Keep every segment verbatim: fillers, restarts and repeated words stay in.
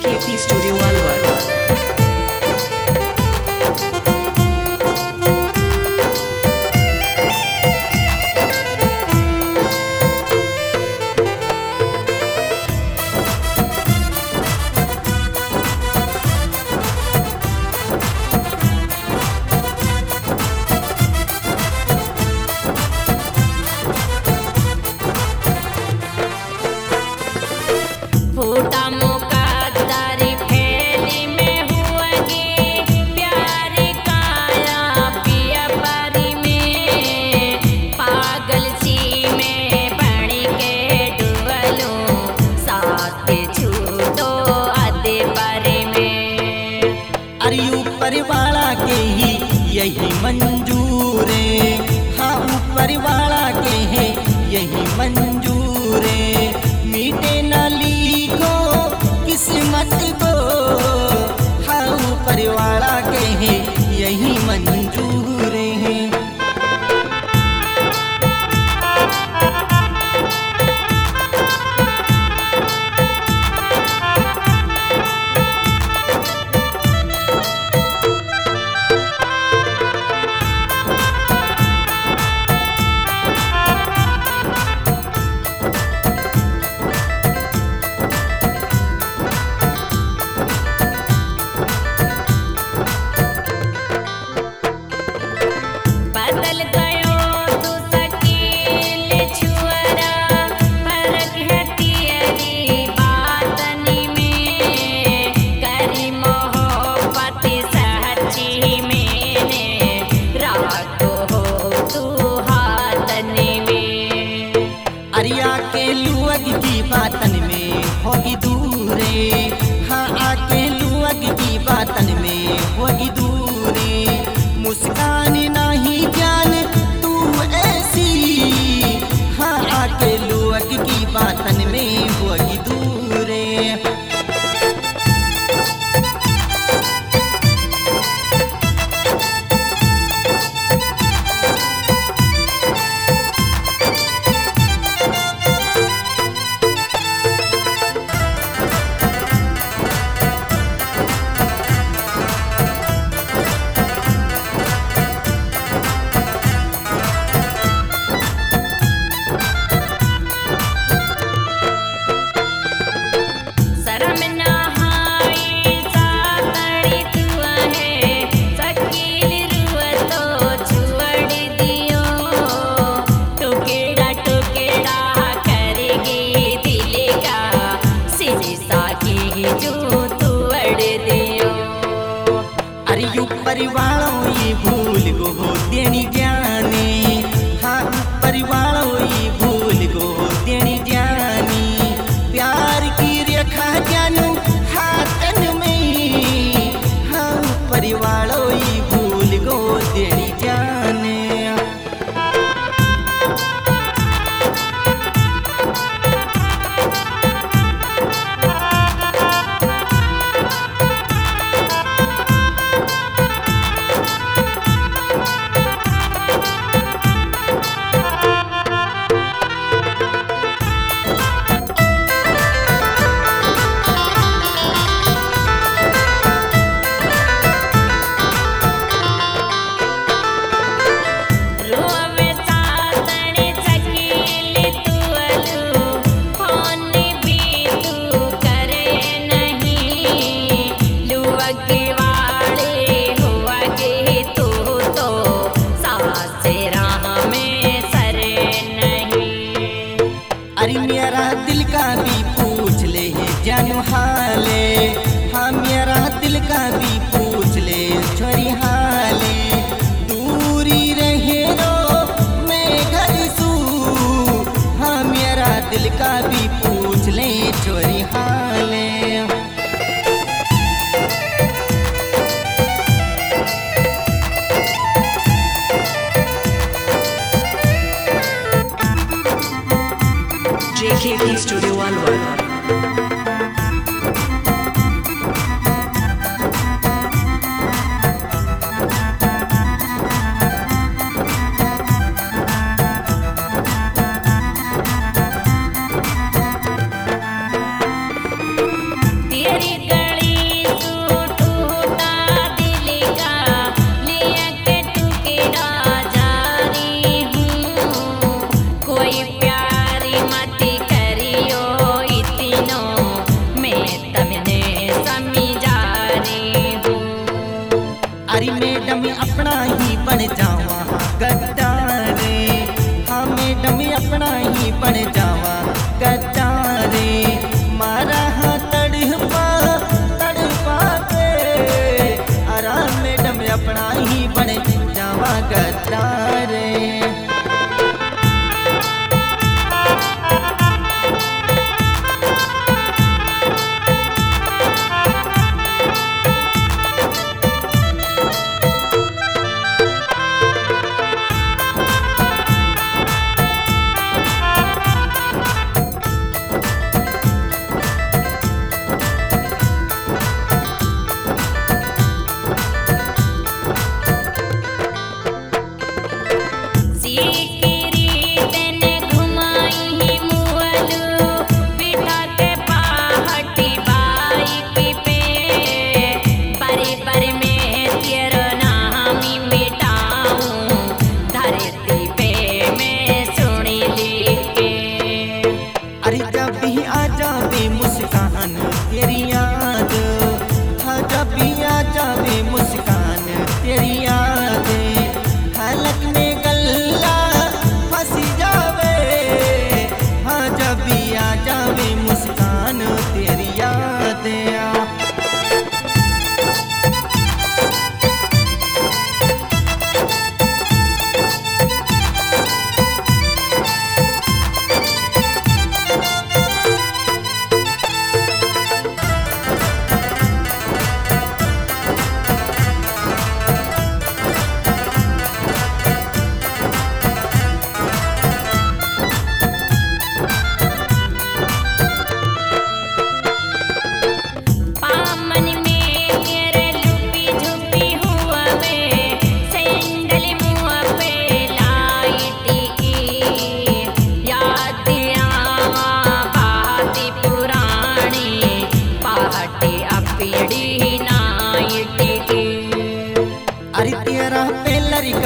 K P Studio Alwar. फूटा मुकद्दर फैली में हुएगी प्यारी काया पिया परी में पागल सी में बन के डुबलूं साथ छूटो अदे परी में। अरे ऊपर वाला के ही यही मंजूर है, हाँ ऊपर वाला के है यही मंजूर है। मीटे न लिखो किस्मत को, हाँ ऊपर वाला के है यही मंजूर है। बदल गयो तू शकील छुअरा, फर्क है तेरी बातनी में। करी मोहब्बत सच्ची मैंने राखो हो तू हाथनी में। अरे आके लुअग की बातन में होगी दूरे, हाँ आके लुअग की बातन में होगी दूरे। मुस्कान नहीं जान तू ऐसी, हाँ आके लुअग की बातन में होगी दूरे। शर्म नहाई सातड़ी तू है, शकील रुआ तो छुअड़ दियो। टुकेड़ा टुकेड़ा करेगी दिल का, शीशा की जो तोड़ दियो। अरे ऊपर वालों ये भूल को हो देनी जाने, हाँ ऊपर वालों ये भूल को हो देनी जानी। प्यार की रेखा जानू हाथन में, हाँ ऊपर वालों ये भूल को देनी जाने। रोवे सातड़ी शकील तू अलू, फोन भी तू करे नहीं। लुअग वाले हुआगे तू तो सास राह में सरे नहीं। अरे मेरा दिल का भी पूछ ले जानू हाले, हाँ मेरा दिल का भी पूछ ले छोरी हाले। दूरी रहे रो मैं घर सू, हाँ मेरा दिल का भी पूछ ले छोरी हाले। J K P Studio Alwar.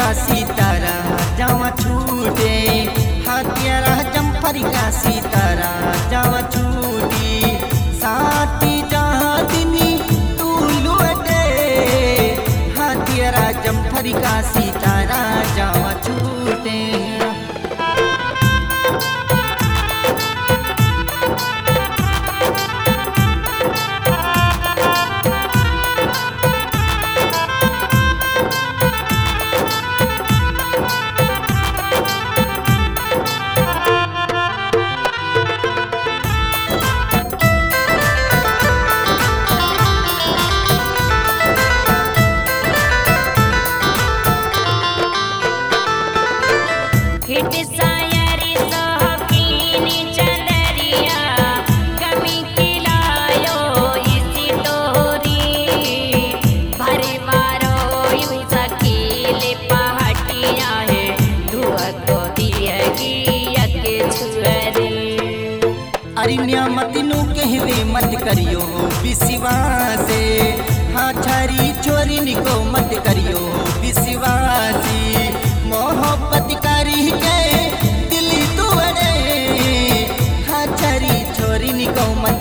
का सीतारा जावा छूटे हथियारा जम्फर का सीतारा जावा छूटी साथी जादिनी तू लुटे हथियारा जम्फर का सीतारा जावा छूटे। हिट सायरी सोहकीनी चंदरिया कमी खिलायो इसी तोरी भरे मारो यू सकीले पहाटिया है धुआ को दियगी यके छुअरे। अरे न्यामत नु कहवे मत करियो विश्वासे हाँ छारी चोरी निको मत करियो विश्वासी मोहब्बत करी के दिल तोड़े हाँ छारी चोरी निको मत